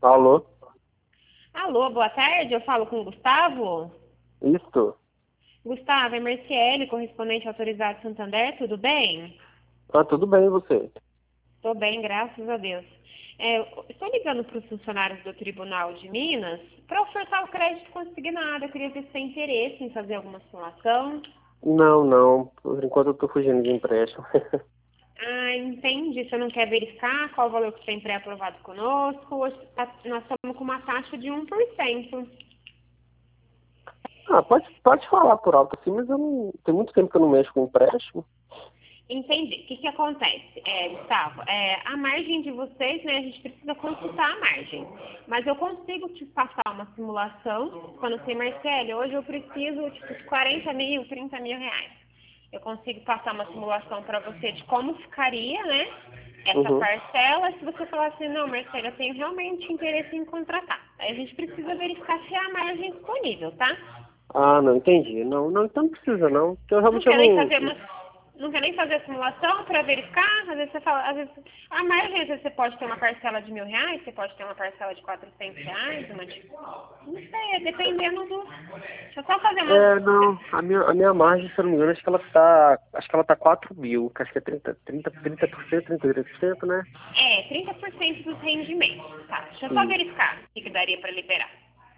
Alô? Alô, boa tarde, eu falo com o Gustavo. Isto? Gustavo, é Merciele, correspondente autorizado Santander, tudo bem? Ah, tudo bem, e você? Estou bem, graças a Deus. Estou ligando para os funcionários do Tribunal de Minas para ofertar o crédito consignado. Eu queria ver se tem interesse em fazer alguma simulação. Não, não. Por enquanto eu tô fugindo de empréstimo. Ah, entendi. Você não quer verificar qual o valor que tem pré-aprovado conosco? Hoje nós estamos com uma taxa de 1%. Ah, pode falar por alto assim, mas eu não. Tem muito tempo que eu não mexo com empréstimo. Entendi. O que acontece, Gustavo? A margem de vocês, né, a gente precisa consultar a margem. Mas eu consigo te passar uma simulação, quando você, Marcele, hoje eu preciso tipo, de 40 mil, 30 mil reais. Eu consigo passar uma simulação para você de como ficaria, né, essa Uhum. parcela. Se você falar assim, não, Marcele, eu tenho realmente interesse em contratar. Aí a gente precisa verificar se há margem disponível, tá? Ah, não, entendi. Não, não, então não precisa não. Porque eu Não realmente eu quer nem não. fazer não quer nem fazer a simulação para verificar? Às vezes você fala, às vezes, a margem, às vezes você pode ter uma parcela de R$ 1.000, você pode ter uma parcela de R$ 400, não sei, é dependendo do. Deixa eu só fazer uma. É, não. A minha margem, se eu não me engano, acho que ela tá. Acho que ela tá 4 mil, que acho que é 30%, 33%, né? 30% dos rendimentos. Tá, deixa eu só Isso. verificar o que daria para liberar.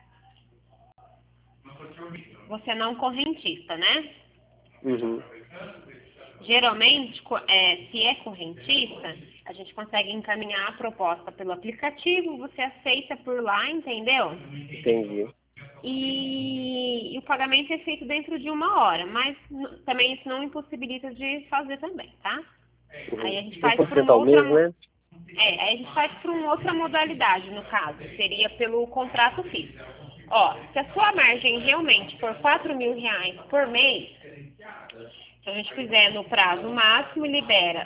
Você não correntista, né? Uhum. Geralmente, se é correntista, a gente consegue encaminhar a proposta pelo aplicativo, você aceita por lá, entendeu? Entendi. E o pagamento é feito dentro de 1 hora, mas também isso não impossibilita de fazer também, tá? Aí Uhum. a gente cem faz por por cento uma ao outra, mês, né? aí a gente faz por uma outra modalidade, no caso, seria pelo contrato fixo. Ó, se a sua margem realmente for R$ 4.000 por mês, se a gente fizer no prazo máximo, libera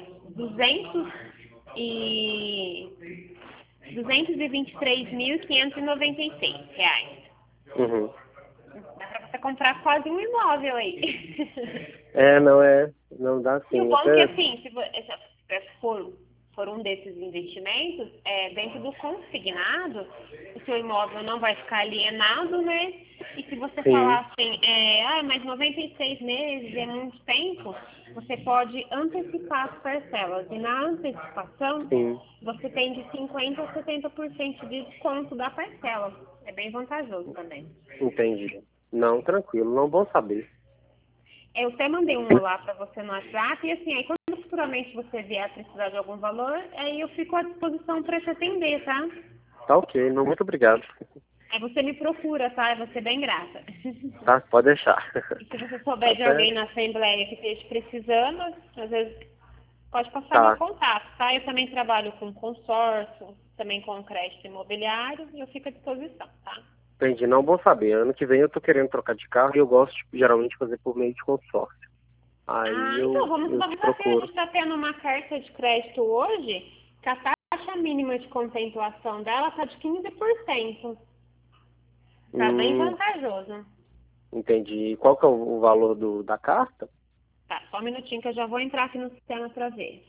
223.596 reais. Uhum. Dá pra você comprar quase um imóvel aí. É, não é. Não dá E o sim. bom é que, Até. assim, se for um desses investimentos, dentro do consignado, o seu imóvel não vai ficar alienado, né? E se você Sim. falar assim, mas 96 meses é muito tempo, você pode antecipar as parcelas. E na antecipação, Sim. você tem de 50% a 70% de desconto da parcela. É bem vantajoso também. Entendi. Não, tranquilo. Não, bom saber. Eu até mandei um olá para você no WhatsApp e assim, aí quando futuramente você vier a precisar de algum valor, aí eu fico à disposição para te atender, tá? Tá ok. Não, muito obrigado. Aí você me procura, tá? Eu vou ser bem grata. Tá? Pode deixar. E se você souber Tá de alguém certo? na Assembleia que esteja precisando, às vezes pode passar meu Tá. contato, tá? Eu também trabalho com consórcio, também com crédito imobiliário e eu fico à disposição, tá? Entendi. Não, bom saber. Ano que vem eu tô querendo trocar de carro e eu gosto, tipo, geralmente, de fazer por meio de consórcio. Aí Ah, então eu te vamos ver, a gente procuro. está tendo uma carta de crédito hoje, que a taxa mínima de contemplação dela está de 15%. Tá bem Hum, vantajoso. entendi. Qual que é o valor da carta? Tá, só um minutinho que eu já vou entrar aqui no sistema para ver.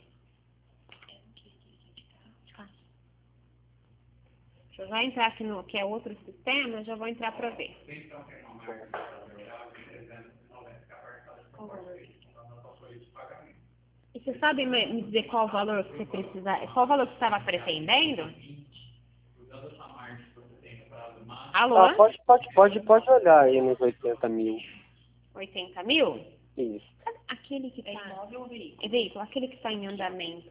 Deixa eu já entrar aqui no, que é outro sistema, já vou entrar para ver. E você sabe me dizer qual o valor que você precisa, qual o valor que você estava pretendendo? Alô? Ah, pode olhar aí nos 80 mil. 80 mil? Isso. Aquele que está... É imóvel ou veículo? É veículo, aquele que está em andamento.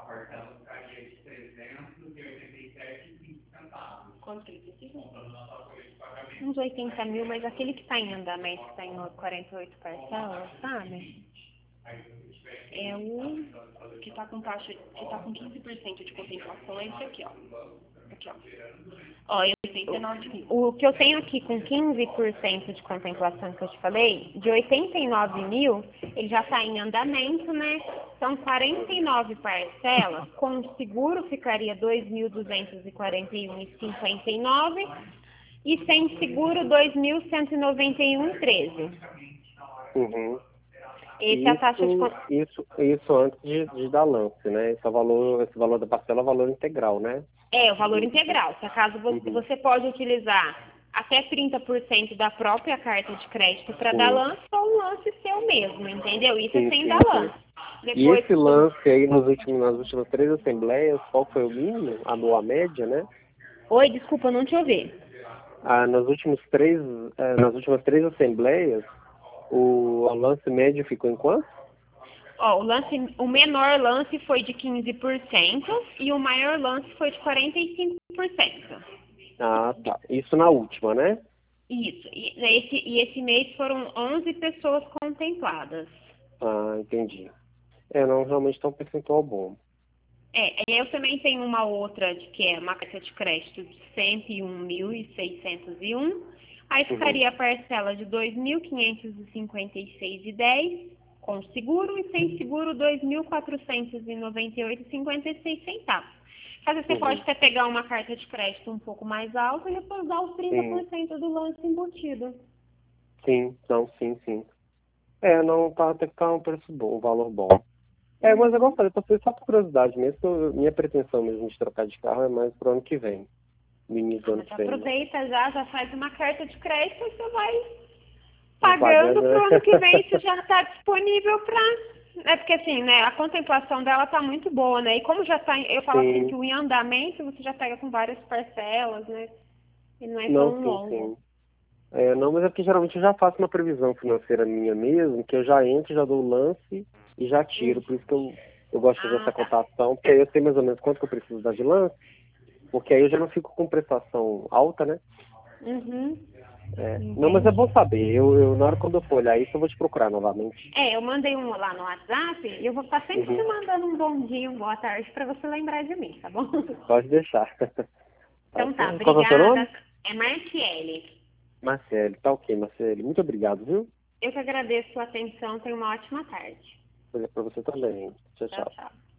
Quanto que ele precisa? Uns 80 mil, mas aquele que está em andamento, que está em 48 parcelas, sabe? É o que está com taxa, que está com 15% de contemplação, é esse aqui, ó. Aqui, ó. Ó, o que eu tenho aqui com 15% de contemplação que eu te falei, de 89 mil, ele já está em andamento, né? São 49 parcelas, com o seguro ficaria 2.241,59 e sem seguro 2.191,13. Uhum. Essa é a taxa de Isso antes de dar lance, né? Esse valor da parcela é o valor integral, né? É, o valor integral. Se acaso você pode utilizar até 30% da própria carta de crédito para dar Sim, lance ou um lance seu mesmo, entendeu? Isso é sim, sem sim, dar sim. lance. E Depois esse lance aí nas últimas 3 assembleias, qual foi o mínimo? A média, né? Oi, desculpa, não te ouvi. Nas últimas três assembleias, o lance médio ficou em quanto? Ó, o menor lance foi de 15% e o maior lance foi de 45%. Ah, tá. Isso na última, né? Isso. E esse mês foram 11 pessoas contempladas. Ah, entendi. Não, realmente tá um percentual bom. Eu também tenho uma outra, que é uma carta de crédito de 101.601. Aí Uhum. ficaria a parcela de 2.556,10 com seguro e sem seguro 2.498,56 centavos. Caso você pode Uhum. até pegar uma carta de crédito um pouco mais alta e depois dar os Sim, 30% do lance embutido. sim, não, sim, sim. Não, tá, até que tá um preço bom, um valor bom. Mas igual eu Uhum. falei, eu passei só por curiosidade mesmo, minha pretensão mesmo de trocar de carro é mais pro ano que vem, no início do ano Mas que vem, né? aproveita já faz uma carta de crédito e você vai Vou pagando pagando, né? pro ano que vem, isso já está disponível para. É porque assim, né, a contemplação dela tá muito boa, né? E como já tá, eu falo assim que Sim, o em andamento você já pega com várias parcelas, né? E não é não, tão sim, longo. sim. Não, mas é porque geralmente eu já faço uma previsão financeira minha mesmo, que eu já entro, já dou o lance e já tiro. Hum. Por isso que eu gosto de fazer Ah, essa tá. cotação, porque aí eu sei mais ou menos quanto que eu preciso dar de lance, porque aí eu já não fico com prestação alta, né? Uhum. Não, mas é bom Entendi. saber. Na hora quando eu for olhar isso, eu vou te procurar novamente. Eu mandei um lá no WhatsApp e eu vou estar sempre te Uhum. mandando um bom dia, uma boa tarde para você lembrar de mim, tá bom? Pode deixar. Tá Então tá, certo. Qual que é o seu obrigada. nome? É Marciele. Marcelo. Tá ok, Marcelo. Muito obrigado, viu? Eu que agradeço a sua atenção. Tenha uma ótima tarde. Pra você também. Tchau, Tchau, tchau. tchau.